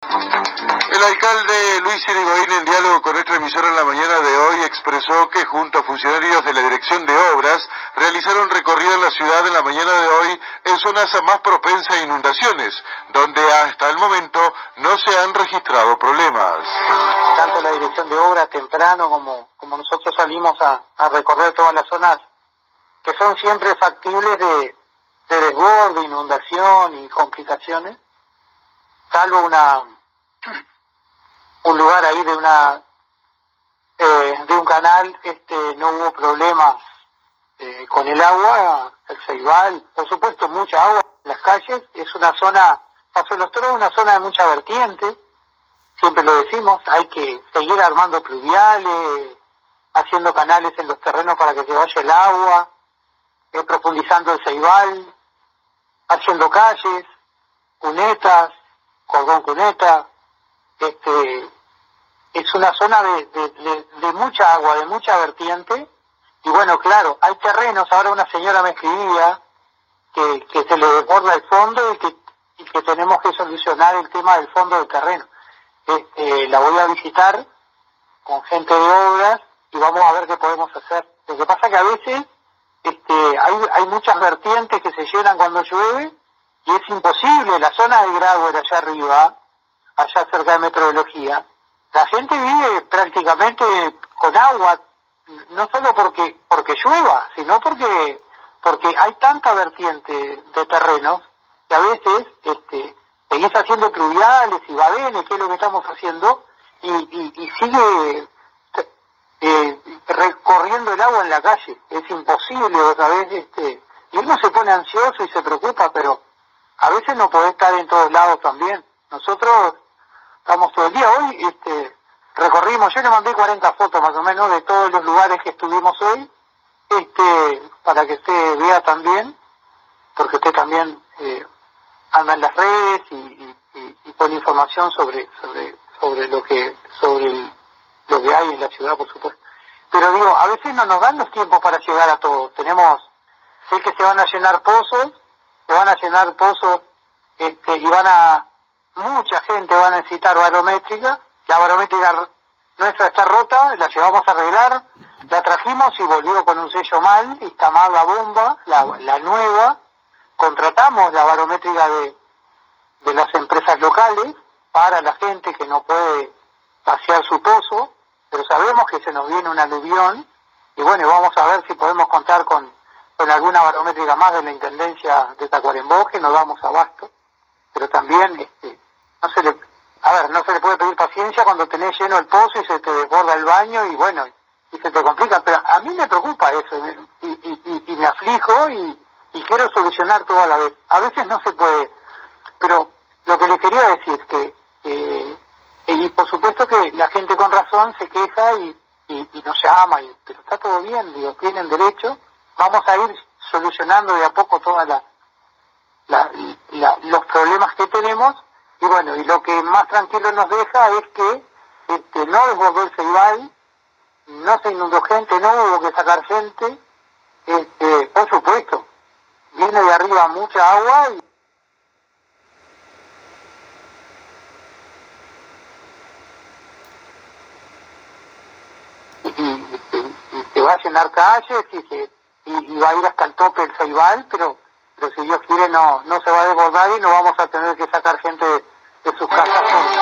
El alcalde Luis Irigoyen, en diálogo con nuestra emisora en la mañana de hoy, expresó que junto a funcionarios de la Dirección de Obras realizaron recorrido en la ciudad en la mañana de hoy en zonas más propensas a inundaciones, donde hasta el momento no se han registrado problemas. Tanto la Dirección de Obras temprano como nosotros salimos a recorrer todas las zonas que son siempre factibles de desborde, inundación y complicaciones, salvo un lugar ahí de un canal, no hubo problemas con el agua, el Ceibal, por supuesto mucha agua en las calles, es una zona, Paso de los Toros es una zona de mucha vertiente, siempre lo decimos, hay que seguir armando pluviales, haciendo canales en los terrenos para que se vaya el agua, profundizando el Ceibal, haciendo calles, cunetas, cordón cuneta, es una zona de mucha agua, de mucha vertiente, y bueno, claro, hay terrenos, ahora una señora me escribía que se le desborda el fondo y que tenemos que solucionar el tema del fondo del terreno. La voy a visitar con gente de obras y vamos a ver qué podemos hacer. Lo que pasa que a veces hay muchas vertientes que se llenan cuando llueve y es imposible, la zona de Graduer allá arriba, allá cerca de Metrología, la gente vive prácticamente con agua, no solo porque llueva, sino porque hay tanta vertiente de terrenos que a veces seguís haciendo pluviales y badenes, que es lo que estamos haciendo, y sigue recorriendo el agua en la calle. Es imposible otra vez, y uno se pone ansioso y se preocupa, pero a veces no podés estar en todos lados también. Nosotros estamos todo el día. Hoy recorrimos, yo le mandé 40 fotos más o menos de todos los lugares que estuvimos hoy, para que usted vea también, porque usted también anda en las redes y pone información sobre lo que hay en la ciudad, por supuesto. Pero digo, a veces no nos dan los tiempos para llegar a todo. Sé que se van a llenar pozos, y mucha gente va a necesitar barométrica. La barométrica nuestra está rota, la llevamos a arreglar, la trajimos y volvió con un sello mal, y está mal la bomba, la nueva. Contratamos la barométrica de las empresas locales para la gente que no puede vaciar su pozo, pero sabemos que se nos viene un aluvión, y bueno, vamos a ver si podemos contar con alguna barométrica más de la Intendencia de Tacuarembó, que nos damos abasto, pero también no se le puede pedir paciencia cuando tenés lleno el pozo y se te desborda el baño y bueno, y se te complica, pero a mí me preocupa eso, y me aflijo y quiero solucionar todo a la vez. A veces no se puede, pero lo que le quería decir y por supuesto que la gente con razón se queja y nos llama, pero está todo bien, digo, tienen derecho. Vamos a ir solucionando de a poco todos los problemas que tenemos, y bueno, y lo que más tranquilo nos deja es que no desbordó el Ceibal, no se inundó gente, no hubo que sacar gente, por supuesto, viene de arriba mucha agua y se va a llenar calles y va a ir hasta el tope el Ceibal, pero si Dios quiere no se va a desbordar y no vamos a tener que sacar gente de sus casas.